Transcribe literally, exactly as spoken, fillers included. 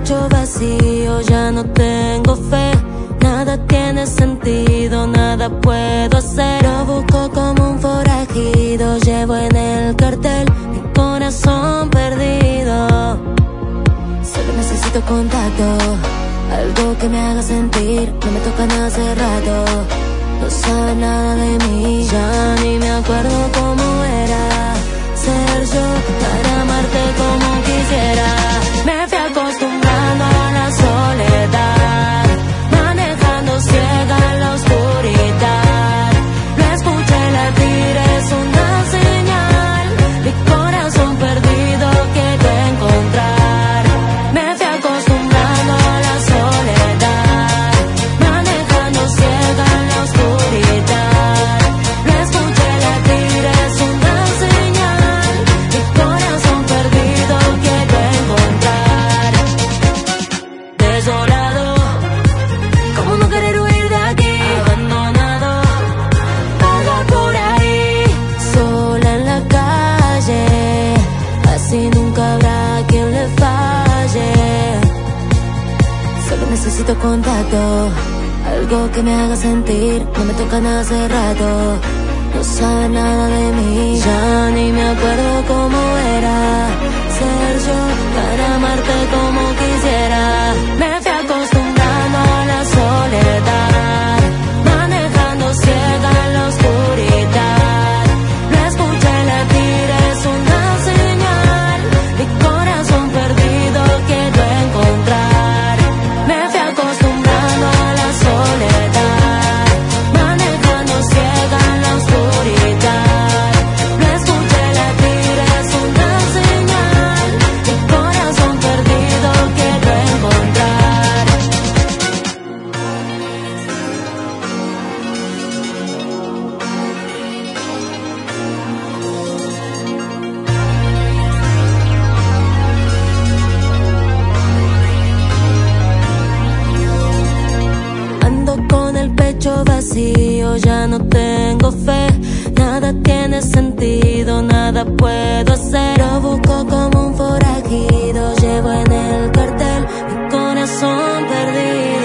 pecho vacío, ya no tengo fe. Nada tiene sentido, nada puedo hacer. Lo busco como un forajido, llevo en el cartel mi corazón perdido. Solo necesito contacto, algo que me haga sentir. No me tocan hace rato, no sabe nada de mí. Ya ni me acuerdo cómo era ser yo para amarte como quisiera. Me fui acostumbrando a la soledad, manejando ciega en la oscuridad. No escuché latir, es una señal. Mi corazón perdido quiero encontrar. Me fui acostumbrando a la soledad, manejando ciega en la oscuridad. No escuché latir, es una señal. Mi corazón perdido quiero encontrar. Desolado, ¿cómo no querer huir de aquí? Abandonado, vaga por ahí, sola en la calle, así nunca habrá quien le falle. Solo necesito contacto, algo que me haga sentir. No me tocan hace rato, no sabe nada de mí. Ya ni me acuerdo cómo era ser yo para amarte como quisiera. Me fui acostumbrando a la soledad, manejando ciega en la oscuridad. No escuché latir, es una señal. Mi corazón perdido quiero encontrar. Me fui acostumbrando a la soledad, manejando ciega en la oscuridad. No escuché latir, es una señal. Mi corazón perdido quiero encontrar. Ando con el pecho vacío, ya no tengo fe. Nada tiene sentido, nada puedo hacer. Lo busco como un forajido, llevo en el cartel mi corazón perdido.